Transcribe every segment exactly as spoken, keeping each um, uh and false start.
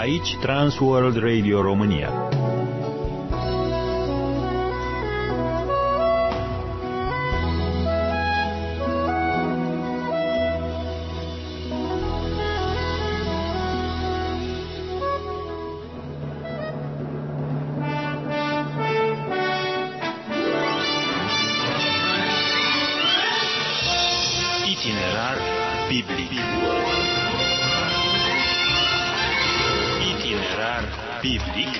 Aici Transworld Radio România. Itinerar biblic. Itinerar biblic.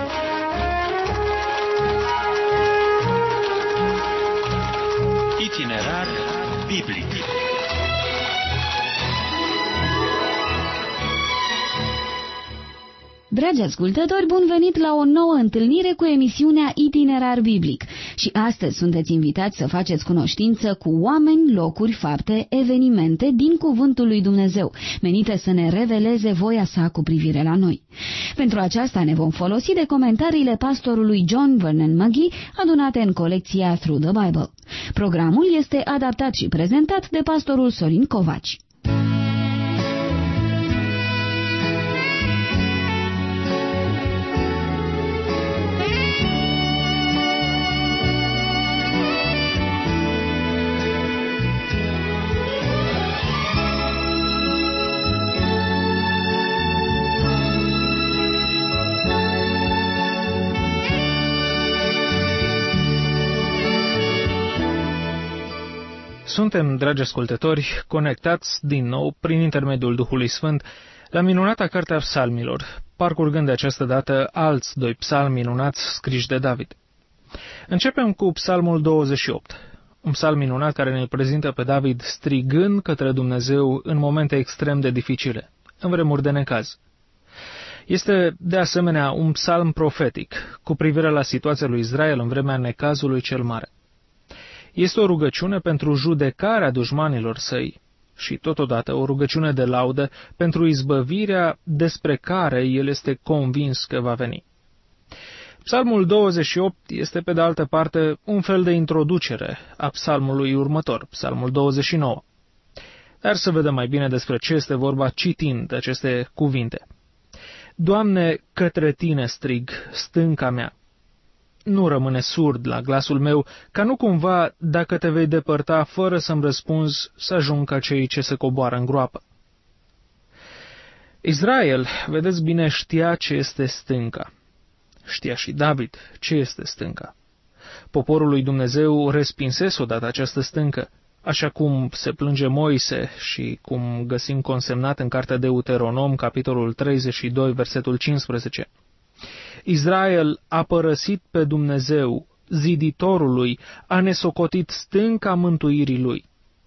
Itinerar biblic. Dragi ascultători, bun venit la o nouă întâlnire cu emisiunea Itinerar Biblic. Și astăzi sunteți invitați să faceți cunoștință cu oameni, locuri, fapte, evenimente din Cuvântul lui Dumnezeu, menite să ne reveleze voia sa cu privire la noi. Pentru aceasta ne vom folosi de comentariile pastorului John Vernon McGee, adunate în colecția Through the Bible. Programul este adaptat și prezentat de pastorul Sorin Covaci. Suntem, dragi ascultători, conectați din nou, prin intermediul Duhului Sfânt, la minunata carte a psalmilor, parcurgând de această dată alți doi psalmi minunați scriși de David. Începem cu psalmul douăzeci și opt, un psalm minunat care ne prezintă pe David strigând către Dumnezeu în momente extrem de dificile, în vremuri de necaz. Este, de asemenea, un psalm profetic cu privire la situația lui Israel în vremea necazului cel mare. Este o rugăciune pentru judecarea dușmanilor săi și, totodată, o rugăciune de laudă pentru izbăvirea despre care el este convins că va veni. Psalmul douăzeci și opt este, pe de altă parte, un fel de introducere a psalmului următor, psalmul douăzeci și nouă. Dar să vedem mai bine despre ce este vorba citind aceste cuvinte. Doamne, către Tine strig, stânca mea. Nu rămâne surd la glasul meu, ca nu cumva, dacă te vei depărta fără să-mi răspunzi, să ajung ca cei ce se coboară în groapă. Israel, vedeți bine, știa ce este stânca. Știa și David ce este stânca. Poporul lui Dumnezeu respinsese odată această stâncă, așa cum se plânge Moise și cum găsim consemnat în cartea Deuteronom, capitolul treizeci și doi, versetul cincisprezece. Israel a părăsit pe Dumnezeu, ziditorului, a nesocotit stânca mântuirii lui.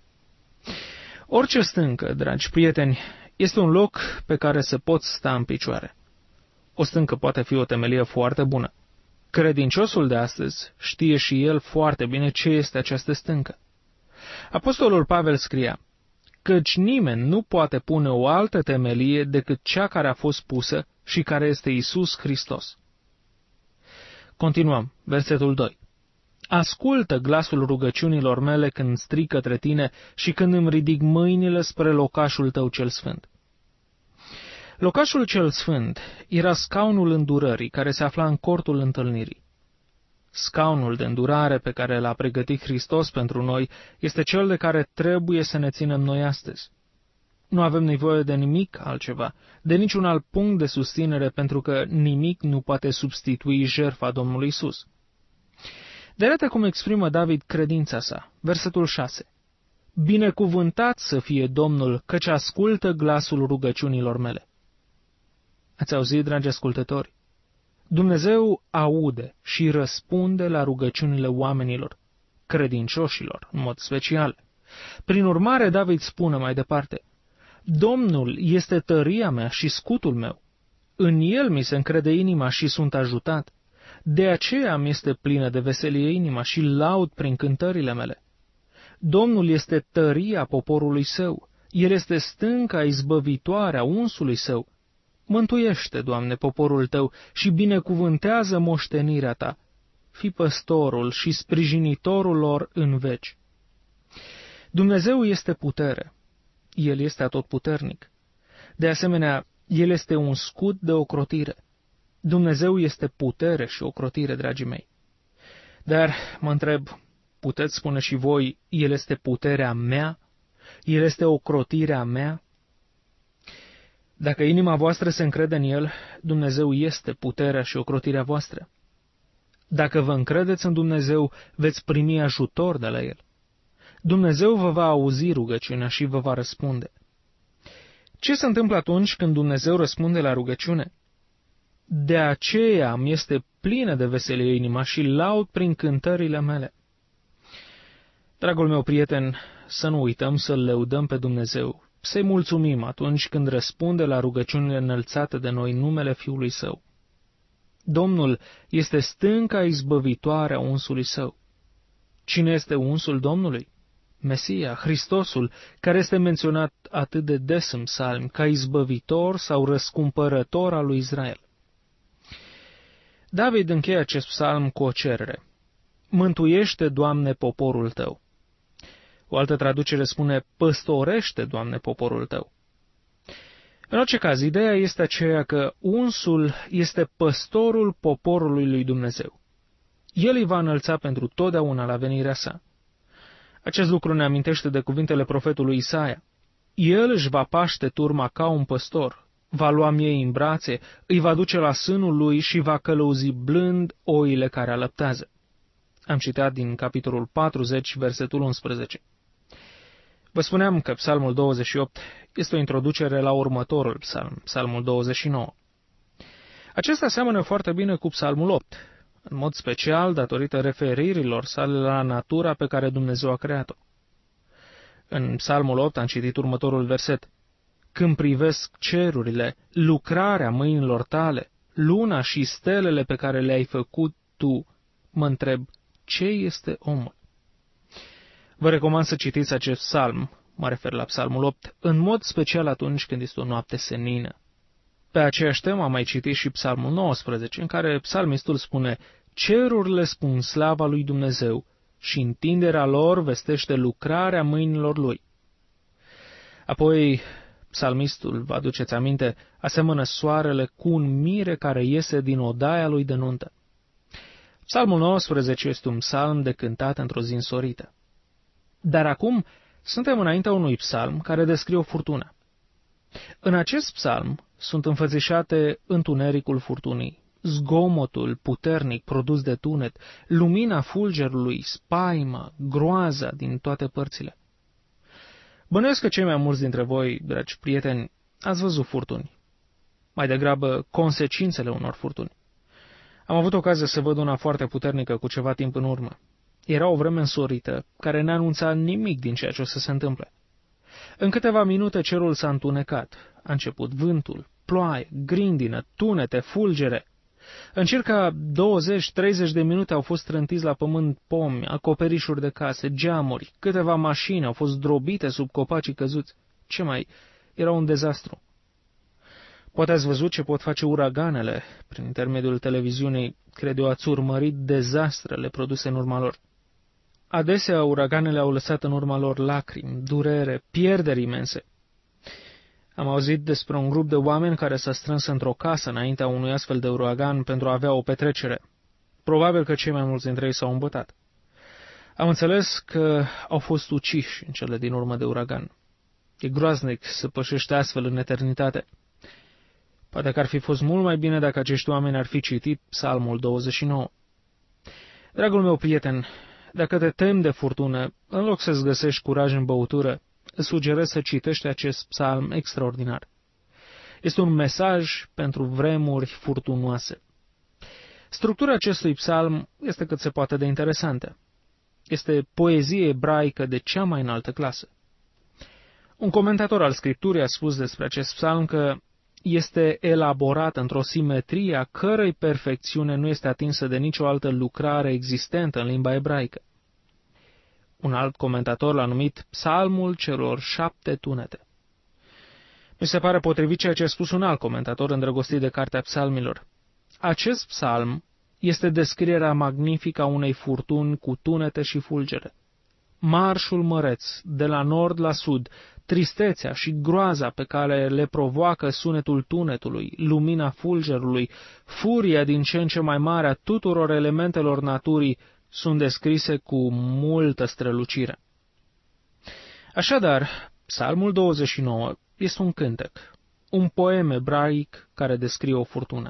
Orice stâncă, dragi prieteni, este un loc pe care se pot sta în picioare. O stâncă poate fi o temelie foarte bună. Credinciosul de astăzi știe și el foarte bine ce este această stâncă. Apostolul Pavel scria, căci nimeni nu poate pune o altă temelie decât cea care a fost pusă și care este Iisus Hristos. Continuăm, versetul doi. Ascultă glasul rugăciunilor mele când strig către tine și când îmi ridic mâinile spre locașul tău cel sfânt. Locașul cel sfânt era scaunul îndurării care se afla în cortul întâlnirii. Scaunul de îndurare pe care l-a pregătit Hristos pentru noi este cel de care trebuie să ne ținem noi astăzi. Nu avem nevoie de nimic altceva, de niciun alt punct de susținere, pentru că nimic nu poate substitui jertfa Domnului Iisus. De arată cum exprimă David credința sa. Versetul șase. Binecuvântat să fie Domnul, căci ascultă glasul rugăciunilor mele. Ați auzit, dragi ascultători? Dumnezeu aude și răspunde la rugăciunile oamenilor, credincioșilor, în mod special. Prin urmare, David spune mai departe, Domnul este tăria mea și scutul meu. În el mi se încrede inima și sunt ajutat. De aceea mi este plină de veselie inima și laud prin cântările mele. Domnul este tăria poporului său. El este stânca izbăvitoare a unsului său. Mântuiește, Doamne, poporul tău și binecuvântează moștenirea ta. Fii păstorul și sprijinitorul lor în veci. Dumnezeu este putere. El este atotputernic. De asemenea, El este un scut de ocrotire. Dumnezeu este putere și ocrotire, dragii mei. Dar mă întreb, puteți spune și voi, El este puterea mea? El este ocrotirea mea? Dacă inima voastră se încrede în El, Dumnezeu este puterea și ocrotirea voastră. Dacă vă încredeți în Dumnezeu, veți primi ajutor de la El. Dumnezeu vă va auzi rugăciunea și vă va răspunde. Ce se întâmplă atunci când Dumnezeu răspunde la rugăciune? De aceea îmi este plină de veselie inima și laud prin cântările mele. Dragul meu prieten, să nu uităm să-L lăudăm pe Dumnezeu, să-i mulțumim atunci când răspunde la rugăciunile înălțate de noi în numele Fiului Său. Domnul este stânca izbăvitoare a unsului Său. Cine este unsul Domnului? Mesia, Hristosul, care este menționat atât de des în psalmi ca izbăvitor sau răscumpărător al lui Israel. David încheie acest psalm cu o cerere. Mântuiește, Doamne, poporul Tău. O altă traducere spune, păstorește, Doamne, poporul Tău. În orice caz, ideea este aceea că unsul este păstorul poporului lui Dumnezeu. El îi va înălța pentru totdeauna la venirea sa. Acest lucru ne amintește de cuvintele profetului Isaia. El își va paște turma ca un păstor, va lua miei în brațe, îi va duce la sânul lui și va călăuzi blând oile care alăptează. Am citat din capitolul patruzeci, versetul unsprezece. Vă spuneam că psalmul douăzeci și opt este o introducere la următorul psalm, psalmul douăzeci și nouă. Acesta seamănă foarte bine cu psalmul opt, în mod special datorită referirilor sale la natura pe care Dumnezeu a creat-o. În psalmul opt am citit următorul verset. Când privesc cerurile, lucrarea mâinilor tale, luna și stelele pe care le-ai făcut tu, mă întreb, ce este omul? Vă recomand să citiți acest psalm, mă refer la psalmul opt, în mod special atunci când este o noapte senină. Pe aceeași temă am mai citit și psalmul nouăsprezece, în care psalmistul spune, cerurile spun slava lui Dumnezeu și întinderea lor vestește lucrarea mâinilor lui. Apoi, psalmistul, vă aduceți aminte, asemănă soarele cu un mire care iese din odaia lui de nuntă. Psalmul nouăsprezece este un psalm de cântat într-o zi însorită. Dar acum suntem înaintea unui psalm care descrie o furtună. În acest psalm sunt înfățișate întunericul furtunii, zgomotul puternic produs de tunet, lumina fulgerului, spaima, groaza din toate părțile. Bănuiesc că cei mai mulți dintre voi, dragi prieteni, ați văzut furtuni. Mai degrabă, consecințele unor furtuni. Am avut ocazia să văd una foarte puternică cu ceva timp în urmă. Era o vreme însorită, care ne anunța nimic din ceea ce o să se întâmple. În câteva minute cerul s-a întunecat. A început vântul, ploaie, grindină, tunete, fulgere. În circa douăzeci-treizeci de minute au fost trântiți la pământ pomi, acoperișuri de case, geamuri, câteva mașini au fost drobite sub copacii căzuți. Ce mai? Era un dezastru. Poate ați văzut ce pot face uraganele. Prin intermediul televiziunii, cred eu, ați urmărit dezastrele produse în urma lor. Adesea, uraganele au lăsat în urma lor lacrimi, durere, pierderi imense. Am auzit despre un grup de oameni care s-a strâns într-o casă înaintea unui astfel de uragan pentru a avea o petrecere. Probabil că cei mai mulți dintre ei s-au îmbătat. Am înțeles că au fost uciși în cele din urmă de uragan. E groaznic să pășești astfel în eternitate. Poate că ar fi fost mult mai bine dacă acești oameni ar fi citit psalmul douăzeci și nouă. Dragul meu prieten, dacă te temi de furtună, în loc să-ți găsești curaj în băutură, îți sugerez să citești acest psalm extraordinar. Este un mesaj pentru vremuri furtunoase. Structura acestui psalm este cât se poate de interesantă. Este poezie ebraică de cea mai înaltă clasă. Un comentator al Scripturii a spus despre acest psalm că este elaborat într-o simetrie a cărei perfecțiune nu este atinsă de nicio altă lucrare existentă în limba ebraică. Un alt comentator l-a numit Psalmul celor șapte tunete. Mi se pare potrivit ceea ce a spus un alt comentator îndrăgostit de Cartea Psalmilor. Acest psalm este descrierea magnifică a unei furtuni cu tunete și fulgere. Marșul măreț, de la nord la sud, tristețea și groaza pe care le provoacă sunetul tunetului, lumina fulgerului, furia din ce în ce mai mare a tuturor elementelor naturii sunt descrise cu multă strălucire. Așadar, Psalmul douăzeci și nouă este un cântec, un poem ebraic care descrie o furtună.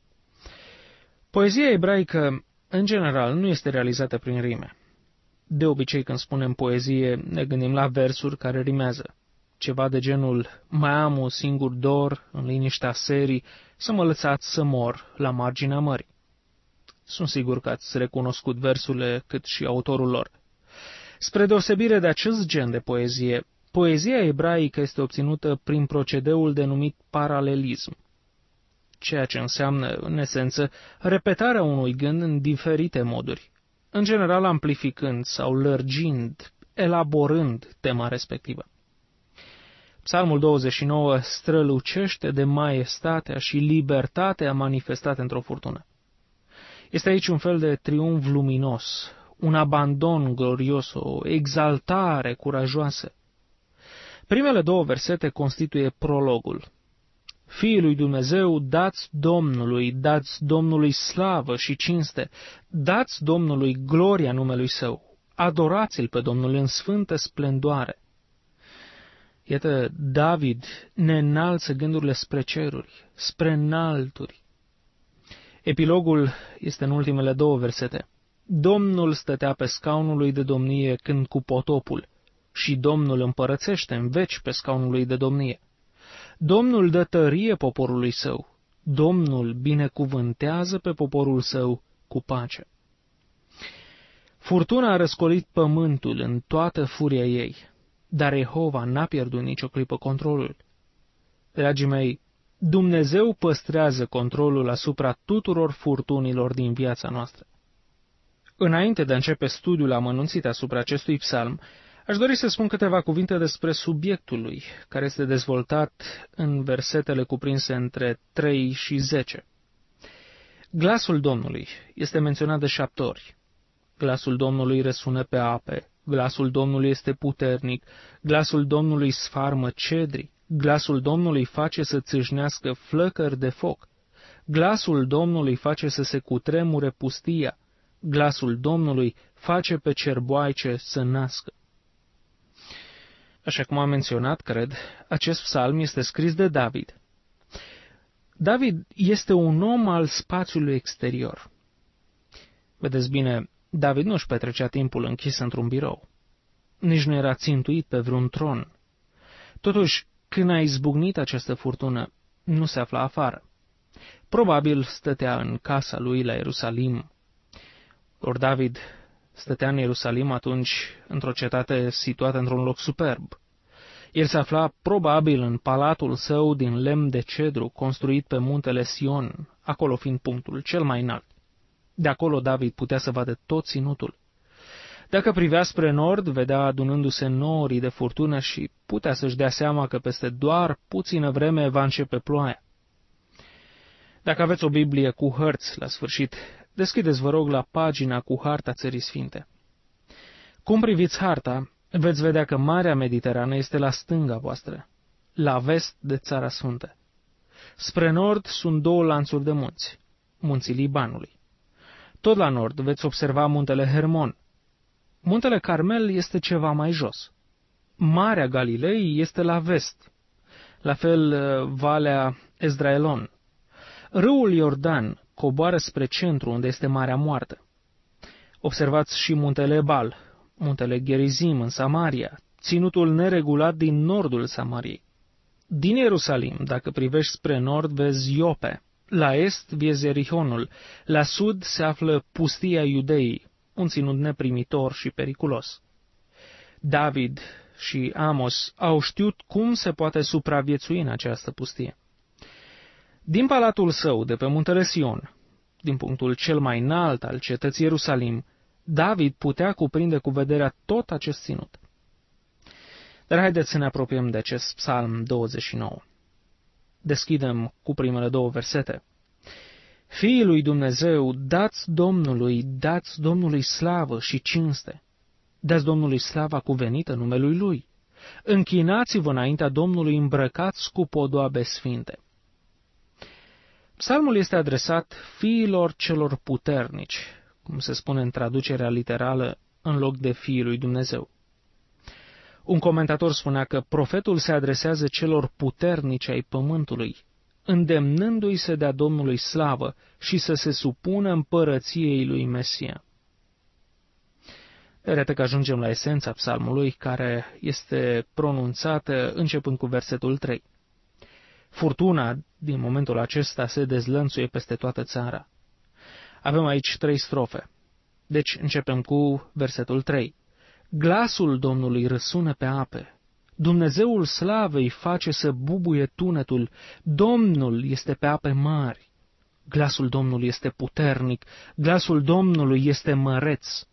Poezia ebraică, în general, nu este realizată prin rime. De obicei, când spunem poezie, ne gândim la versuri care rimează. Ceva de genul, mai am un singur dor în liniștea serii, să mă lăsați să mor la marginea mării. Sunt sigur că ați recunoscut versurile cât și autorul lor. Spre deosebire de acest gen de poezie, poezia ebraică este obținută prin procedeul denumit paralelism, ceea ce înseamnă, în esență, repetarea unui gând în diferite moduri, în general amplificând sau lărgind, elaborând tema respectivă. Psalmul douăzeci și nouă strălucește de maestatea și libertatea manifestate într-o furtună. Este aici un fel de triumf luminos, un abandon glorios, o exaltare curajoasă. Primele două versete constituie prologul. Fiii lui Dumnezeu, dați Domnului, dați Domnului slavă și cinste, dați Domnului gloria numelui Său, adorați-L pe Domnul în sfântă splendoare. Iată, David ne înalță gândurile spre ceruri, spre înalturi. Epilogul este în ultimele două versete. Domnul stătea pe scaunul lui de domnie când cu potopul și Domnul împărățește în veci pe scaunul lui de domnie. Domnul dă tărie poporului său, Domnul binecuvântează pe poporul său cu pace. Furtuna a răscolit pământul în toată furia ei, dar Jehova n-a pierdut nicio clipă controlul. Dragii mei, Dumnezeu păstrează controlul asupra tuturor furtunilor din viața noastră. Înainte de a începe studiul amănunțit asupra acestui psalm, aș dori să spun câteva cuvinte despre subiectul lui, care este dezvoltat în versetele cuprinse între trei și zece. Glasul Domnului este menționat de șapte ori. Glasul Domnului răsună pe ape, glasul Domnului este puternic, glasul Domnului sfarmă cedri, glasul Domnului face să țâșnească flăcări de foc, glasul Domnului face să se cutremure pustia, glasul Domnului face pe cerboaice să nască. Așa cum am menționat, cred, acest psalm este scris de David. David este un om al spațiului exterior. Vedeți bine, David nu își petrecea timpul închis într-un birou. Nici nu era țintuit pe vreun tron. Totuși, când a izbucnit această furtună, nu se afla afară. Probabil stătea în casa lui la Ierusalim. Lord David stătea în Ierusalim atunci într-o cetate situată într-un loc superb. El se afla probabil în palatul său din lemn de cedru construit pe muntele Sion, acolo fiind punctul cel mai înalt. De acolo David putea să vadă tot ținutul. Dacă privea spre nord, vedea adunându-se norii de furtună și putea să-și dea seama că peste doar puțină vreme va începe ploaia. Dacă aveți o Biblie cu hărți la sfârșit, deschideți, vă rog, la pagina cu harta Țării Sfinte. Cum priviți harta, veți vedea că Marea Mediterană este la stânga voastră, la vest de Țara Sfântă. Spre nord sunt două lanțuri de munți, munții Libanului. Tot la nord veți observa muntele Hermon. Muntele Carmel este ceva mai jos. Marea Galilei este la vest, la fel Valea Ezdraelon. Râul Iordan coboară spre centru, unde este Marea Moartă. Observați și muntele Ebal, muntele Gerizim în Samaria, ținutul neregulat din nordul Samariei. Din Ierusalim, dacă privești spre nord, vezi Iope, la est vezi Erihonul, la sud se află pustia Iudeii, un ținut neprimitor și periculos. David și Amos au știut cum se poate supraviețui în această pustie. Din palatul său, de pe muntele Sion, din punctul cel mai înalt al cetății Ierusalim, David putea cuprinde cu vederea tot acest ținut. Dar haideți să ne apropiem de acest psalm douăzeci și nouă. Deschidem cu primele două versete. Fiii lui Dumnezeu, dați Domnului, dați Domnului slavă și cinste. Dați Domnului slava cuvenită numelui Lui. Închinați-vă înaintea Domnului îmbrăcați cu podoabe sfinte. Psalmul este adresat fiilor celor puternici, cum se spune în traducerea literală, în loc de fiii lui Dumnezeu. Un comentator spunea că profetul se adresează celor puternici ai pământului, îndemnându-i să dea Domnului slavă și să se supună împărăției lui Mesia. Iată că ajungem la esența psalmului, care este pronunțată începând cu versetul trei. Furtuna, din momentul acesta, se dezlănțuie peste toată țara. Avem aici trei strofe. Deci începem cu versetul trei. Glasul Domnului răsună pe ape. Dumnezeul slavei face să bubuie tunetul. Domnul este pe ape mari. Glasul Domnului este puternic. Glasul Domnului este măreț.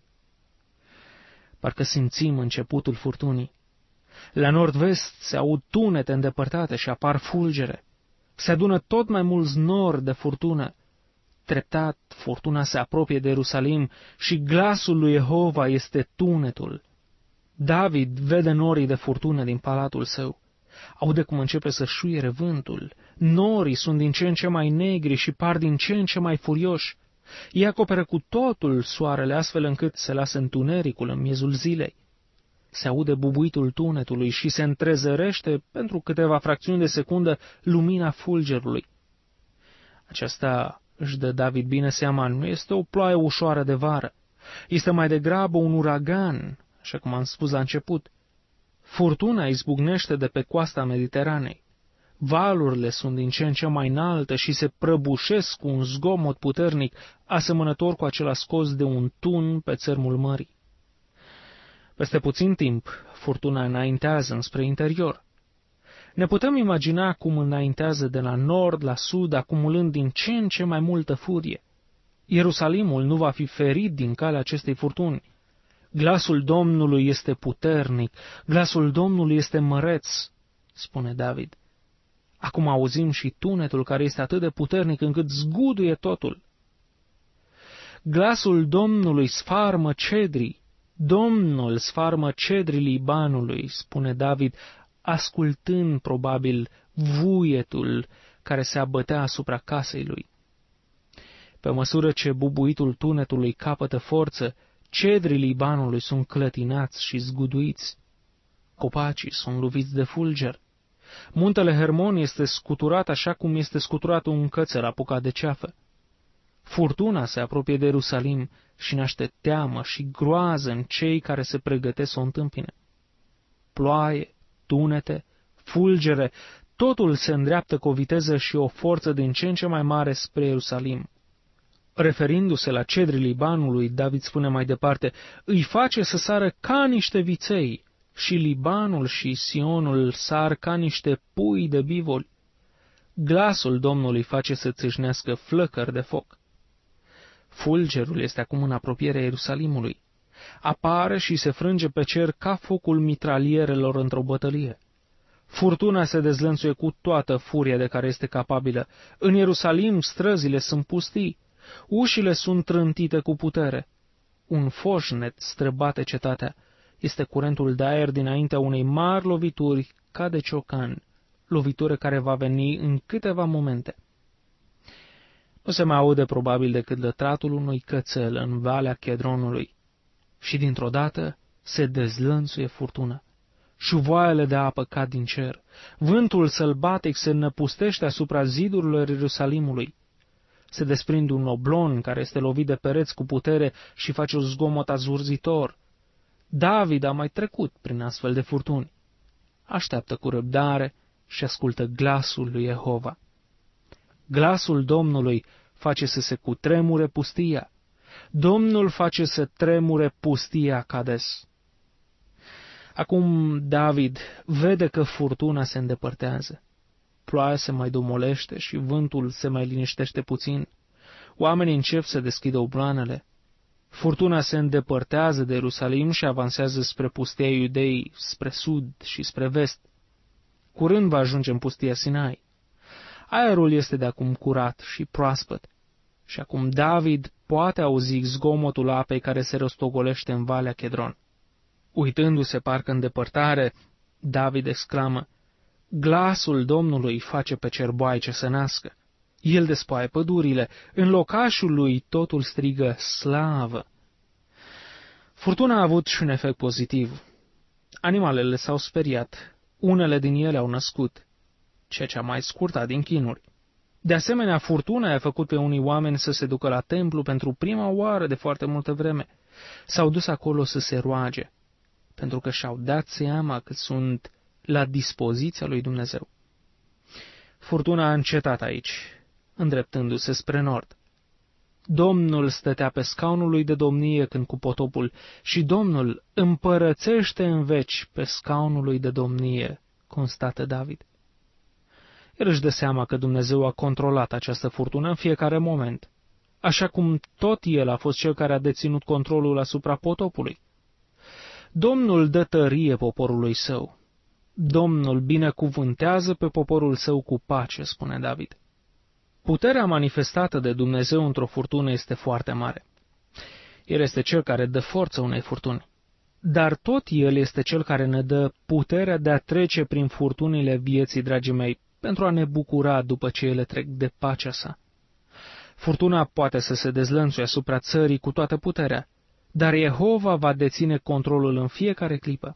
Parcă simțim începutul furtunii. La nord-vest se aud tunete îndepărtate și apar fulgere. Se adună tot mai mulți nori de furtună. Treptat, furtuna se apropie de Ierusalim și glasul lui Jehova este tunetul. David vede norii de furtună din palatul său. Aude cum începe să șuiere vântul. Norii sunt din ce în ce mai negri și par din ce în ce mai furioși. Ei acoperă cu totul soarele, astfel încât se lasă întunericul în miezul zilei. Se aude bubuitul tunetului și se întrezărește pentru câteva fracțiuni de secundă lumina fulgerului. Aceasta, își dă David bine seama, nu este o ploaie ușoară de vară. Este mai degrabă un uragan, așa cum am spus la început. Furtuna izbucnește de pe coasta Mediteranei. Valurile sunt din ce în ce mai înalte și se prăbușesc cu un zgomot puternic, asemănător cu acela scos de un tun pe țărmul mării. Peste puțin timp, furtuna înaintează înspre interior. Ne putem imagina cum înaintează de la nord la sud, acumulând din ce în ce mai multă furie. Ierusalimul nu va fi ferit din calea acestei furtuni. Glasul Domnului este puternic, glasul Domnului este măreț, spune David. Acum auzim și tunetul care este atât de puternic încât zguduie totul. Glasul Domnului sfarmă cedrii. Domnul sfarmă cedrii Libanului, spune David, ascultând probabil vuietul care se abătea asupra casei lui. Pe măsură ce bubuitul tunetului capătă forță, cedrii Libanului sunt clătinați și zguduiți. Copacii sunt loviți de fulger. Muntele Hermon este scuturat așa cum este scuturat un cățel apucat de ceafă. Furtuna se apropie de Ierusalim și naște teamă și groază în cei care se pregătesc să o întâmpine. Ploaie, tunete, fulgere, totul se îndreaptă cu o viteză și o forță din ce în ce mai mare spre Ierusalim. Referindu-se la cedrii Libanului, David spune mai departe, îi face să sară ca niște viței și Libanul și Sionul sar ca niște pui de bivoli. Glasul Domnului face să țâșnească flăcări de foc. Fulgerul este acum în apropierea Ierusalimului. Apare și se frânge pe cer ca focul mitralierelor într-o bătălie. Furtuna se dezlănțuie cu toată furia de care este capabilă. În Ierusalim străzile sunt pustii. Ușile sunt trântite cu putere. Un foșnet străbate cetatea. Este curentul de aer dinaintea unei mari lovituri ca de ciocan, lovitură care va veni în câteva momente. Nu se mai aude probabil decât lătratul unui cățel în Valea Chedronului. Și dintr-o dată se dezlănțuie furtuna. Șuvoaiele de apă cad din cer. Vântul sălbatic se năpustește asupra zidurilor Ierusalimului. Se desprinde un oblon care este lovit de pereți cu putere și face un zgomot azurzitor. David a mai trecut prin astfel de furtuni. Așteaptă cu răbdare și ascultă glasul lui Jehova. Glasul Domnului face să se cutremure pustia. Domnul face să tremure pustia Cades. Acum David vede că furtuna se îndepărtează. Ploaia se mai domolește și vântul se mai liniștește puțin. Oamenii încep să deschidă obloanele. Furtuna se îndepărtează de Ierusalim și avansează spre pustia Iudeii, spre sud și spre vest. Curând va ajunge în pustia Sinai. Aerul este de acum curat și proaspăt. Și acum David poate auzi zgomotul apei care se rostogolește în Valea Chedron. Uitându-se parcă în depărtare, David exclamă: glasul Domnului face pe cerboaice să nască. El despoie pădurile, în locașul lui totul strigă slavă. Furtuna a avut și un efect pozitiv. Animalele s-au speriat, unele din ele au născut, ceea ce a mai scurtat din chinuri. De asemenea, furtuna a făcut pe unii oameni să se ducă la templu pentru prima oară de foarte multă vreme. S-au dus acolo să se roage, pentru că și-au dat seama că sunt la dispoziția lui Dumnezeu. Furtuna a încetat aici, îndreptându-se spre nord. Domnul stătea pe scaunul lui de domnie când cu potopul și Domnul împărățește în veci pe scaunul lui de domnie, constată David. El își dă seama că Dumnezeu a controlat această furtună în fiecare moment, așa cum tot el a fost cel care a deținut controlul asupra potopului. Domnul dă tărie poporului său. Domnul binecuvântează pe poporul său cu pace, spune David. Puterea manifestată de Dumnezeu într-o furtună este foarte mare. El este cel care dă forță unei furtuni. Dar tot El este cel care ne dă puterea de a trece prin furtunile vieții, dragii mei, pentru a ne bucura după ce ele trec de pacea sa. Furtuna poate să se dezlănțuie asupra țării cu toată puterea, dar Jehova va deține controlul în fiecare clipă.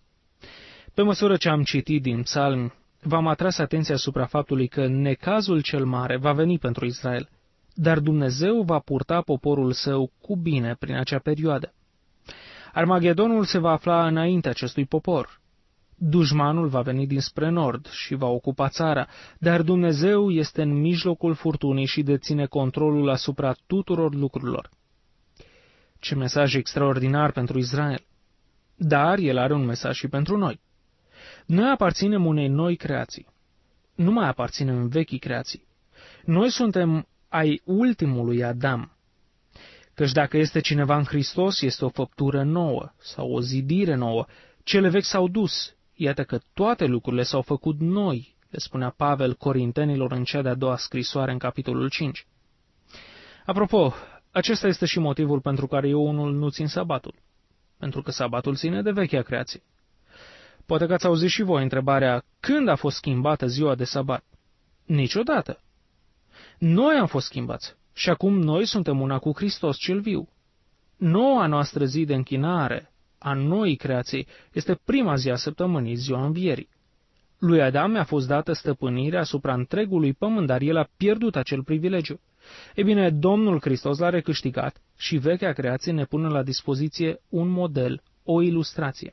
Pe măsură ce am citit din psalmi, v-am atras atenția asupra faptului că necazul cel mare va veni pentru Israel, dar Dumnezeu va purta poporul său cu bine prin acea perioadă. Armagedonul se va afla înainte acestui popor. Dușmanul va veni dinspre nord și va ocupa țara, dar Dumnezeu este în mijlocul furtunii și deține controlul asupra tuturor lucrurilor. Ce mesaj extraordinar pentru Israel! Dar el are un mesaj și pentru noi. Noi aparținem unei noi creații. Nu mai aparținem vechii creații. Noi suntem ai ultimului Adam. Căci dacă este cineva în Hristos, este o făptură nouă sau o zidire nouă. Cele vechi s-au dus. Iată că toate lucrurile s-au făcut noi, le spunea Pavel Corintenilor în cea de-a doua scrisoare în capitolul cinci. Apropo, acesta este și motivul pentru care eu unul nu țin sabatul. Pentru că sabatul ține de vechea creație. Poate că ați auzit și voi întrebarea, când a fost schimbată ziua de sabat? Niciodată. Noi am fost schimbați și acum noi suntem una cu Hristos cel viu. Noua noastră zi de închinare a noii creații este prima zi a săptămânii, ziua învierii. Lui Adam a fost dată stăpânirea asupra întregului pământ, dar el a pierdut acel privilegiu. Ei bine, Domnul Hristos l-a recâștigat și vechea creație ne pune la dispoziție un model, o ilustrație.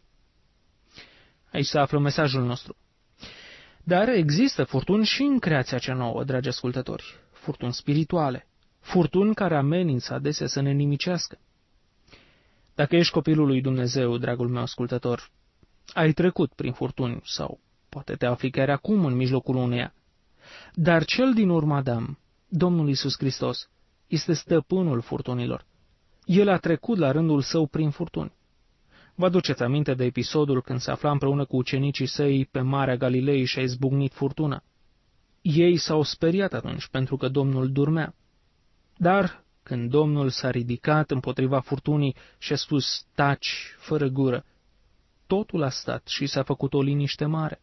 Aici se află mesajul nostru. Dar există furtuni și în creația cea nouă, dragi ascultători, furtuni spirituale, furtuni care amenință adesea să ne nimicească. Dacă ești copilul lui Dumnezeu, dragul meu ascultător, ai trecut prin furtuni sau poate te afli chiar acum în mijlocul uneia. Dar cel din urmă Adam, Domnul Iisus Hristos, este stăpânul furtunilor. El a trecut la rândul său prin furtuni. Vă aduceți aminte de episodul când se afla împreună cu ucenicii săi pe Marea Galilei și a izbucnit furtuna. Ei s-au speriat atunci pentru că Domnul dormea. Dar când Domnul s-a ridicat împotriva furtunii și a spus, taci, fără gură, totul a stat și s-a făcut o liniște mare.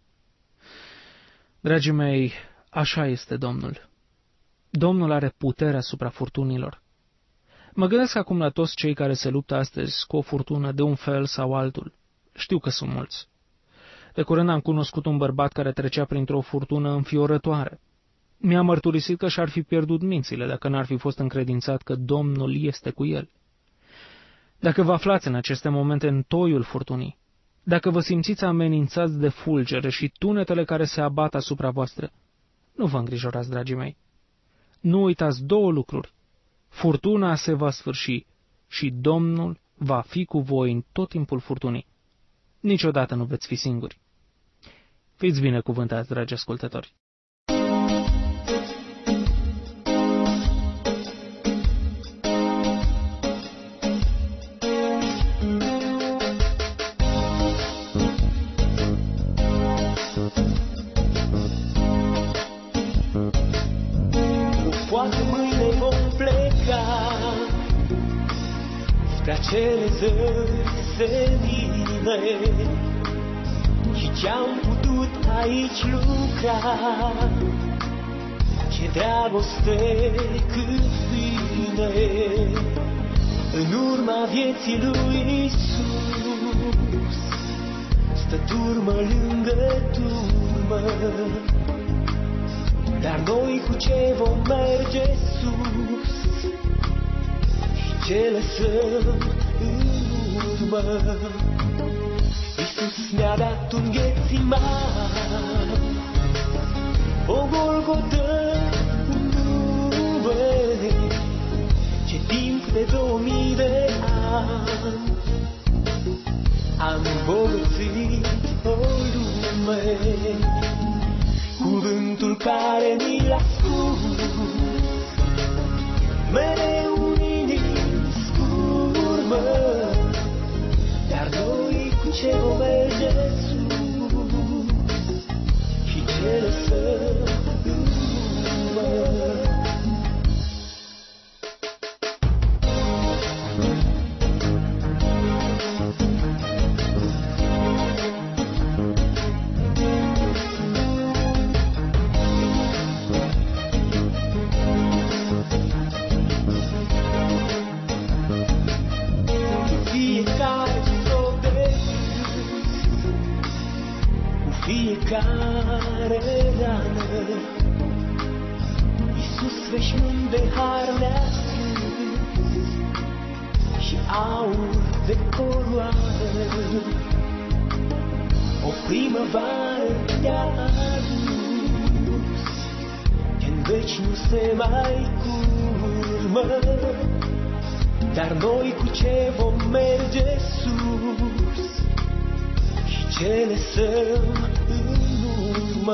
Dragii mei, așa este Domnul. Domnul are puterea asupra furtunilor. Mă gândesc acum la toți cei care se luptă astăzi cu o furtună de un fel sau altul. Știu că sunt mulți. De curând am cunoscut un bărbat care trecea printr-o furtună înfiorătoare. Mi-a mărturisit că și-ar fi pierdut mințile dacă n-ar fi fost încredințat că Domnul este cu el. Dacă vă aflați în aceste momente în toiul furtunii, dacă vă simțiți amenințați de fulgere și tunetele care se abat asupra voastră, nu vă îngrijorați, dragii mei. Nu uitați două lucruri. Furtuna se va sfârși și Domnul va fi cu voi în tot timpul furtunii. Niciodată nu veți fi singuri. Fiți binecuvântați, dragi ascultători! Acele zări senine ce-am putut aici lucra, ce dragoste cât vine în urma vieții lui Iisus. Stă turmă lângă turmă, dar noi cu ce vom merge sus și ce lăsăm în urmă? Iisus ne-a dat un Ghețiman, o Golgotă, un nume, ce timp de două mii de ani am îmbogățit o lume. Cuvântul care ni l-a spus, mereu în inimi scurmă, dar noi cu ce vom merge sus și ce lăsăm în urmă? Fiecare rană, Iisus veșmânt de har ne-a scris și aur de coroană, o primăvară ne-a adus, ce-n veci nu se mai curmă, dar noi cu ce vom merge sus și ce lăsăm în urmă?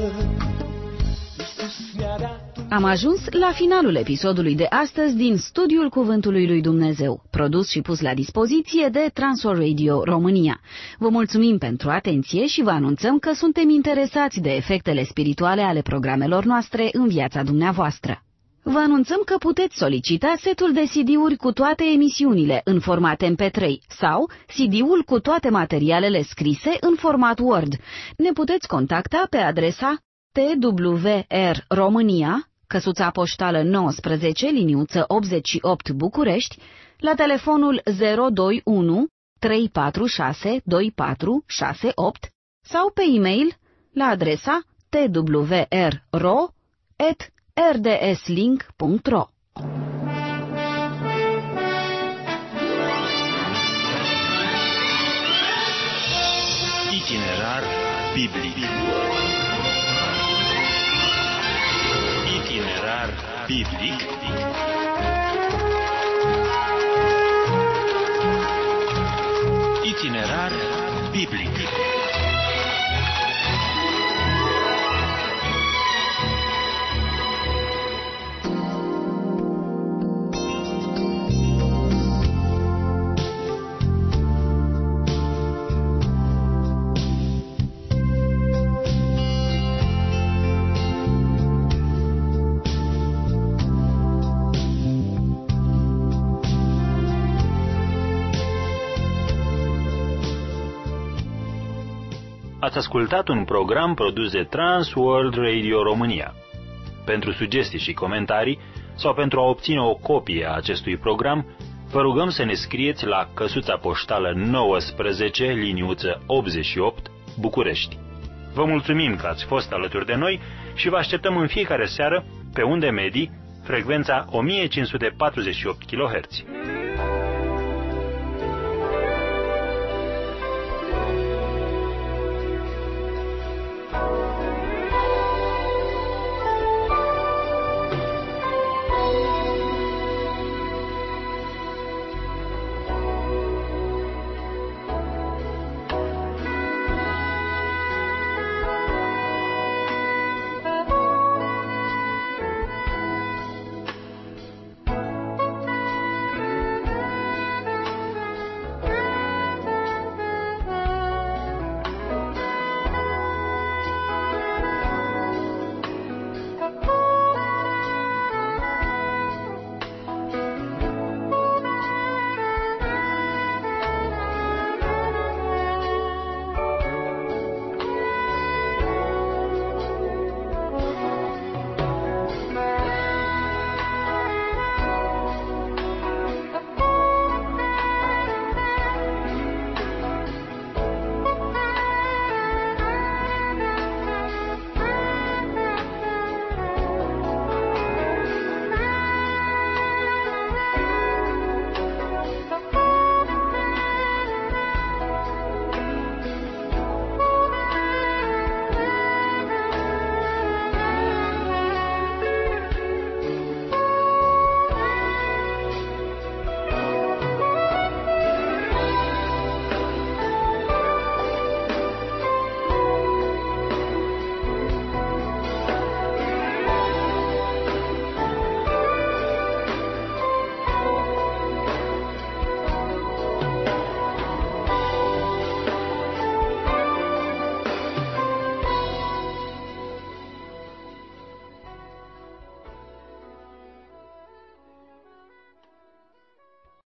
Iisus ne-a dat. Am ajuns la finalul episodului de astăzi din Studiul Cuvântului lui Dumnezeu, produs și pus la dispoziție de Transworld Radio România. Vă mulțumim pentru atenție și vă anunțăm că suntem interesați de efectele spirituale ale programelor noastre în viața dumneavoastră. Vă anunțăm că puteți solicita setul de C D-uri cu toate emisiunile în format M P trei sau C D-ul cu toate materialele scrise în format Word. Ne puteți contacta pe adresa T W R România, căsuța poștală nouăsprezece, liniuță optzeci și opt București, la telefonul zero doi unu trei patru șase doi patru șase opt sau pe e-mail la adresa t w r ro at r d s link punct r o. Itinerar biblic. Itinerar biblic. Itinerar biblic. Ați ascultat un program produs de Transworld Radio România. Pentru sugestii și comentarii sau pentru a obține o copie a acestui program, vă rugăm să ne scrieți la căsuța poștală nouăsprezece, liniuță optzeci și opt, București. Vă mulțumim că ați fost alături de noi și vă așteptăm în fiecare seară pe unde medii, frecvența o mie cinci sute patruzeci și opt kilohertz.